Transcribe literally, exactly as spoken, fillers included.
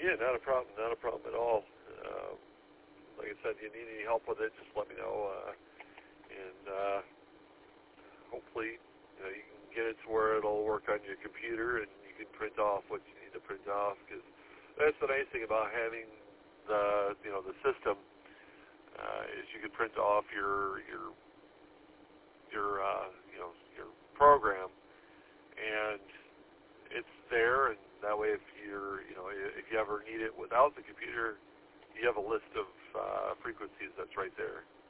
Yeah, not a problem, not a problem at all. Uh, like I said, if you need any help with it, just let me know. Uh, and uh, hopefully, you know, you can get it to where it'll work on your computer and you can print off what you need to print off. Because that's the nice thing about having the, you know, the system uh, is you can print off your your your uh, you know your program, and it's there. And that way, if you're you know if you ever need it without the computer, you have a list of uh, frequencies that's right there.